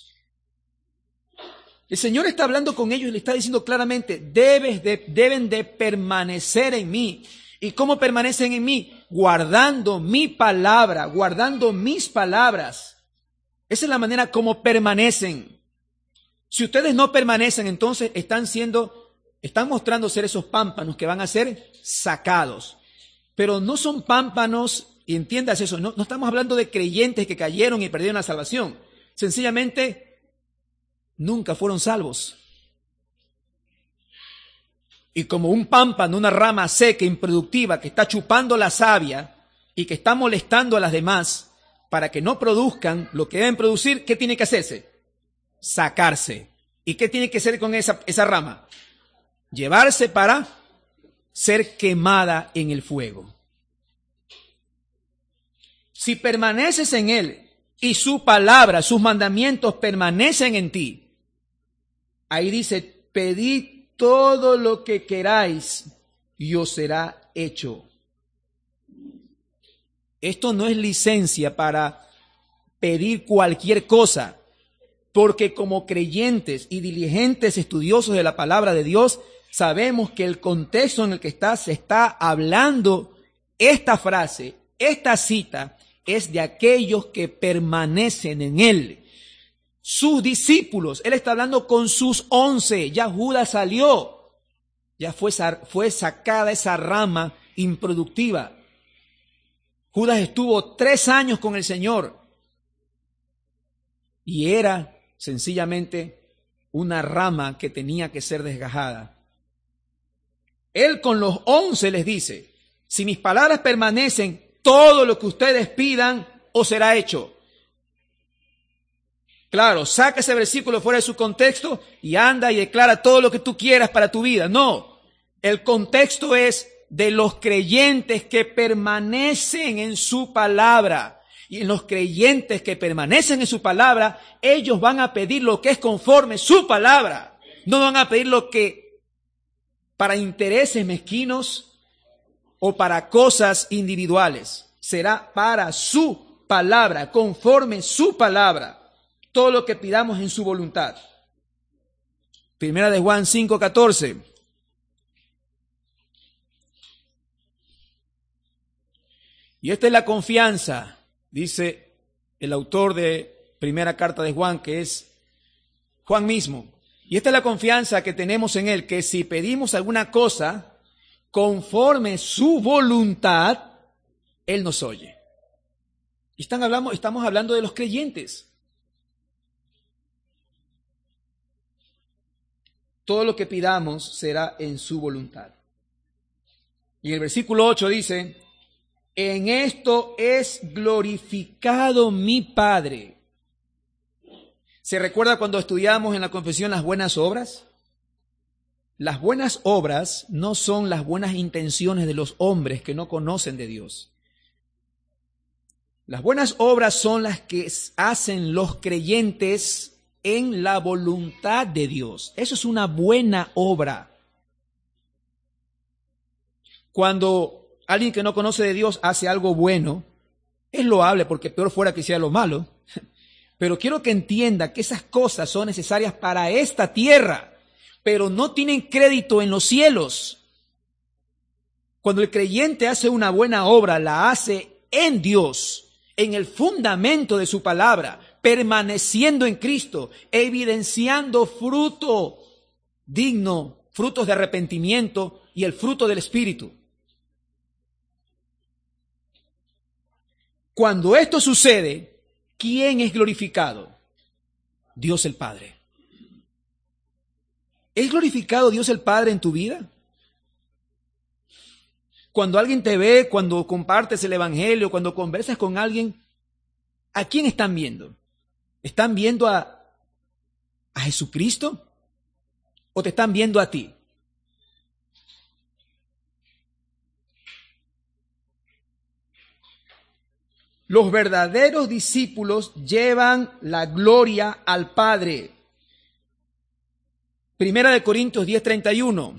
El Señor está hablando con ellos y le está diciendo claramente, deben de permanecer en mí. ¿Y cómo permanecen en mí? Guardando mi palabra, guardando mis palabras. Esa es la manera como permanecen. Si ustedes no permanecen, entonces están mostrando ser esos pámpanos que van a ser sacados. Pero no son pámpanos, y entiendas eso, no estamos hablando de creyentes que cayeron y perdieron la salvación. Sencillamente, nunca fueron salvos. Y como un pámpano, una rama seca, improductiva, que está chupando la savia y que está molestando a las demás para que no produzcan lo que deben producir, ¿qué tiene que hacerse? Sacarse. ¿Y qué tiene que hacer con esa rama? llevarse para ser quemada en el fuego. Si permaneces en Él y su palabra, sus mandamientos permanecen en ti, ahí dice, pedid todo lo que queráis y os será hecho. Esto no es licencia para pedir cualquier cosa, porque como creyentes y diligentes estudiosos de la palabra de Dios, sabemos que el contexto en el que se está hablando esta frase, esta cita, es de aquellos que permanecen en Él. Sus discípulos, Él está hablando con sus 11, ya Judas salió, ya fue sacada esa rama improductiva. Judas estuvo 3 años con el Señor y era sencillamente una rama que tenía que ser desgajada. Él con los 11 les dice, si mis palabras permanecen, todo lo que ustedes pidan os será hecho. Claro, saca ese versículo fuera de su contexto y anda y declara todo lo que tú quieras para tu vida. No, el contexto es de los creyentes que permanecen en su palabra. Y en los creyentes que permanecen en su palabra, ellos van a pedir lo que es conforme su palabra. No van a pedir lo que para intereses mezquinos o para cosas individuales. Será para su palabra, conforme su palabra. Todo lo que pidamos en su voluntad. Primera de Juan 5:14. Y esta es la confianza, dice el autor de primera carta de Juan, que es Juan mismo. Y esta es la confianza que tenemos en Él, que si pedimos alguna cosa conforme su voluntad, Él nos oye. Y estamos hablando de los creyentes. Todo lo que pidamos será en su voluntad. Y el versículo 8 dice, en esto es glorificado mi Padre. ¿Se recuerda cuando estudiamos en la confesión las buenas obras? Las buenas obras no son las buenas intenciones de los hombres que no conocen de Dios. Las buenas obras son las que hacen los creyentes en la voluntad de Dios. Eso es una buena obra. Cuando alguien que no conoce de Dios hace algo bueno, es loable porque peor fuera que hiciera lo malo. Pero quiero que entienda que esas cosas son necesarias para esta tierra, pero no tienen crédito en los cielos. Cuando el creyente hace una buena obra, la hace en Dios, en el fundamento de su palabra, permaneciendo en Cristo, evidenciando fruto digno, frutos de arrepentimiento y el fruto del Espíritu. Cuando esto sucede, ¿quién es glorificado? Dios el Padre. ¿Es glorificado Dios el Padre en tu vida? Cuando alguien te ve, cuando compartes el Evangelio, cuando conversas con alguien, ¿a quién están viendo? ¿Están viendo a Jesucristo o te están viendo a ti? Los verdaderos discípulos llevan la gloria al Padre. Primera de Corintios 10:31.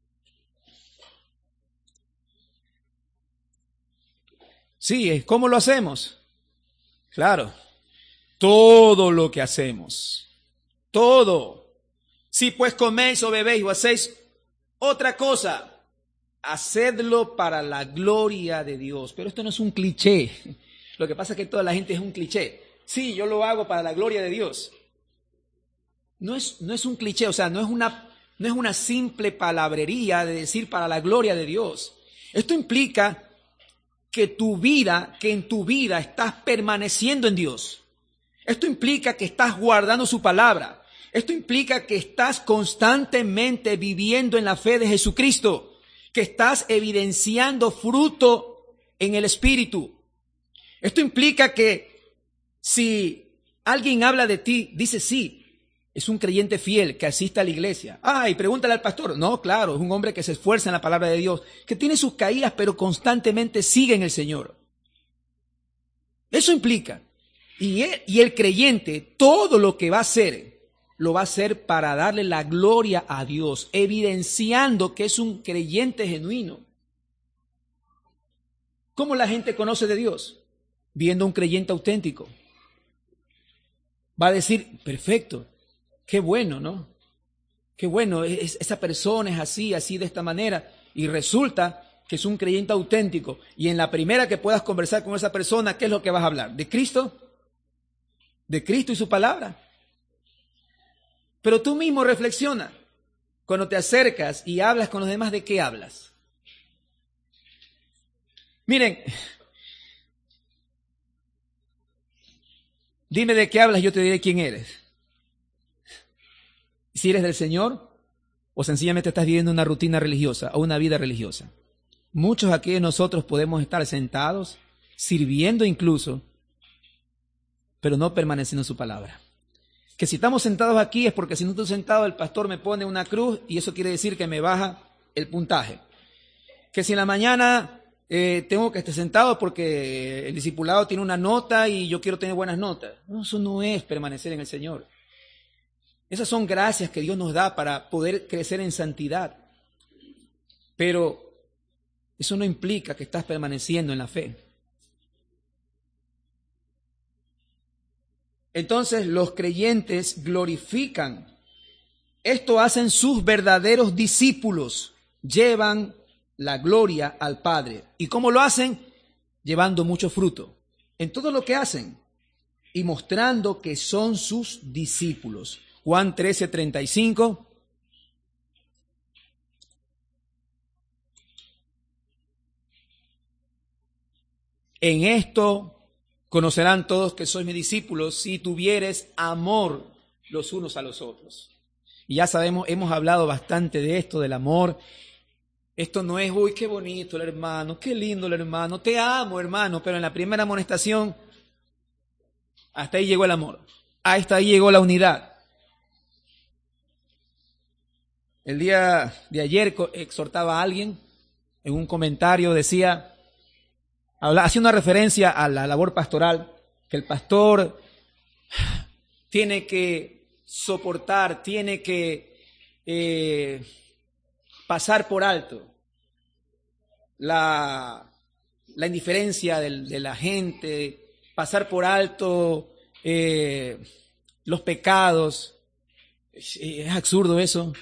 Sí, ¿cómo lo hacemos? Claro, todo lo que hacemos, todo. Si pues coméis o bebéis o hacéis otra cosa, hacedlo para la gloria de Dios. Pero esto no es un cliché. Lo que pasa es que toda la gente es un cliché. Sí, yo lo hago para la gloria de Dios. No es un cliché, o sea, no es una simple palabrería de decir para la gloria de Dios. Esto implica que en tu vida estás permaneciendo en Dios. Esto implica que estás guardando su palabra. Esto implica que estás constantemente viviendo en la fe de Jesucristo, que estás evidenciando fruto en el Espíritu. Esto implica que si alguien habla de ti, dice sí, Es un creyente fiel que asiste a la iglesia. Y pregúntale al pastor. No, claro, es un hombre que se esfuerza en la palabra de Dios, que tiene sus caídas, pero constantemente sigue en el Señor. Eso implica. Y el creyente, todo lo que va a hacer, lo va a hacer para darle la gloria a Dios, evidenciando que es un creyente genuino. ¿Cómo la gente conoce de Dios? Viendo un creyente auténtico. Va a decir, perfecto, qué bueno, ¿no? Qué bueno, esa persona es así de esta manera. Y resulta que es un creyente auténtico. Y en la primera que puedas conversar con esa persona, ¿qué es lo que vas a hablar? ¿De Cristo? ¿De Cristo y su palabra? Pero tú mismo reflexiona. Cuando te acercas y hablas con los demás, ¿de qué hablas? Miren, dime de qué hablas, yo te diré quién eres. Si eres del Señor o sencillamente estás viviendo una rutina religiosa o una vida religiosa. Muchos aquí de nosotros podemos estar sentados, sirviendo incluso, pero no permaneciendo en su palabra. Que si estamos sentados aquí es porque si no estoy sentado el pastor me pone una cruz y eso quiere decir que me baja el puntaje. Que si en la mañana tengo que estar sentado porque el discipulado tiene una nota y yo quiero tener buenas notas. No, eso no es permanecer en el Señor. Esas son gracias que Dios nos da para poder crecer en santidad. Pero eso no implica que estás permaneciendo en la fe. Entonces los creyentes glorifican. Esto hacen sus verdaderos discípulos. Llevan la gloria al Padre. ¿Y cómo lo hacen? Llevando mucho fruto en todo lo que hacen y mostrando que son sus discípulos. Juan 13:35. En esto conocerán todos que sois mis discípulos si tuvieres amor los unos a los otros. Y ya sabemos, hemos hablado bastante de esto, del amor. Esto no es, uy, qué bonito el hermano, qué lindo el hermano, te amo hermano, pero en la primera amonestación, hasta ahí llegó el amor, hasta ahí llegó la unidad. El día de ayer exhortaba a alguien, en un comentario decía, hacía una referencia a la labor pastoral, que el pastor tiene que soportar, tiene que pasar por alto la indiferencia de la gente, pasar por alto los pecados. Es absurdo eso.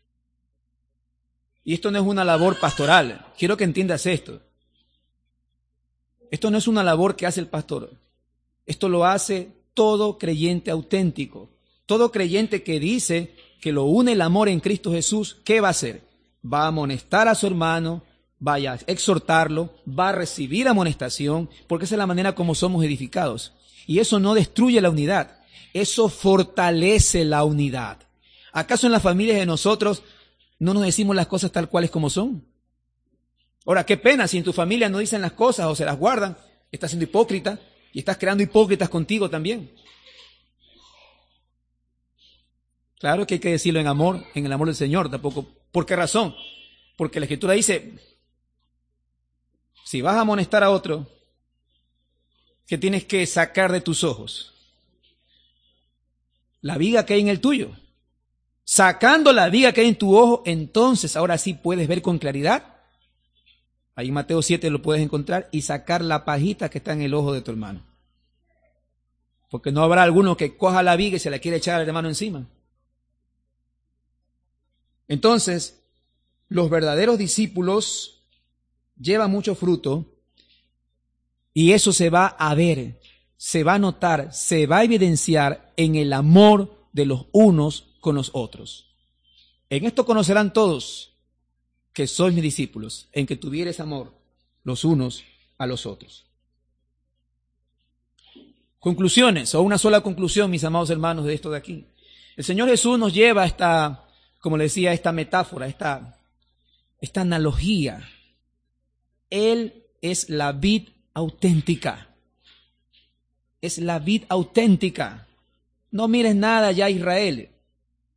Y esto no es una labor pastoral. Quiero que entiendas esto. Esto no es una labor que hace el pastor. Esto lo hace todo creyente auténtico. Todo creyente que dice que lo une el amor en Cristo Jesús, ¿qué va a hacer? Va a amonestar a su hermano, va a exhortarlo, va a recibir amonestación, porque esa es la manera como somos edificados. Y eso no destruye la unidad, eso fortalece la unidad. ¿Acaso en las familias de nosotros no nos decimos las cosas tal cuales como son? Ahora, qué pena si en tu familia no dicen las cosas o se las guardan, estás siendo hipócrita y estás creando hipócritas contigo también. Claro que hay que decirlo en amor, en el amor del Señor, tampoco. ¿Por qué razón? Porque la Escritura dice, si vas a amonestar a otro, ¿qué tienes que sacar de tus ojos? La viga que hay en el tuyo. Sacando la viga que hay en tu ojo, entonces ahora sí puedes ver con claridad. Ahí en Mateo 7 lo puedes encontrar, y sacar la pajita que está en el ojo de tu hermano. Porque no habrá alguno que coja la viga y se la quiera echar al hermano encima. Entonces, los verdaderos discípulos llevan mucho fruto y eso se va a ver, se va a notar, se va a evidenciar en el amor de los unos con los otros. En esto conocerán todos que sois mis discípulos, en que tuvieres amor los unos a los otros. Conclusiones, o una sola conclusión, mis amados hermanos, de esto de aquí. El Señor Jesús nos lleva a esta, como le decía, esta metáfora, esta analogía. Él es la vid auténtica. Es la vid auténtica. No mires nada ya, Israel.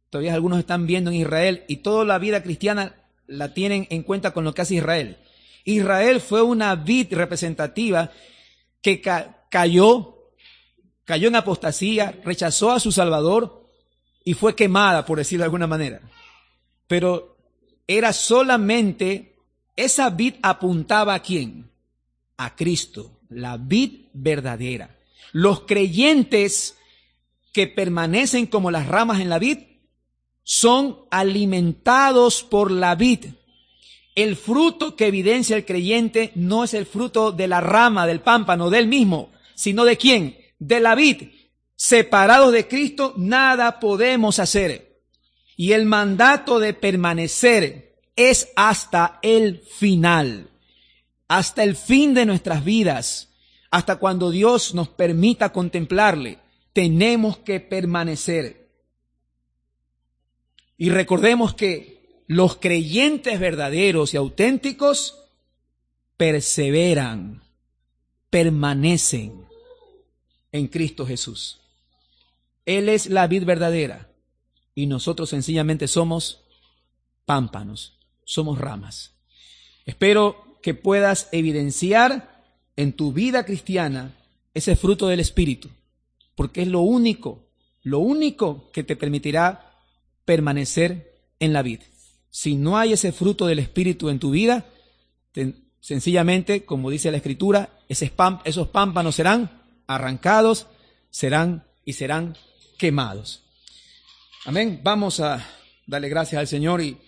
Todavía algunos están viendo en Israel y toda la vida cristiana la tienen en cuenta con lo que hace Israel. Israel fue una vid representativa que cayó en apostasía, rechazó a su Salvador y fue quemada, por decirlo de alguna manera. Pero era solamente, esa vid apuntaba ¿a quién? A Cristo, la vid verdadera. Los creyentes que permanecen como las ramas en la vid son alimentados por la vid. El fruto que evidencia el creyente no es el fruto de la rama, del pámpano, del mismo, sino ¿de quién? De la vid. Separados de Cristo, nada podemos hacer. Y el mandato de permanecer es hasta el final, hasta el fin de nuestras vidas, hasta cuando Dios nos permita contemplarle. Tenemos que permanecer. Y recordemos que los creyentes verdaderos y auténticos perseveran, permanecen en Cristo Jesús. Él es la vid verdadera y nosotros sencillamente somos pámpanos, somos ramas. Espero que puedas evidenciar en tu vida cristiana ese fruto del Espíritu, porque es lo único que te permitirá permanecer en la vid. Si no hay ese fruto del Espíritu en tu vida, sencillamente, como dice la Escritura, esos pámpanos serán arrancados, serán quemados. Amén. Vamos a darle gracias al Señor y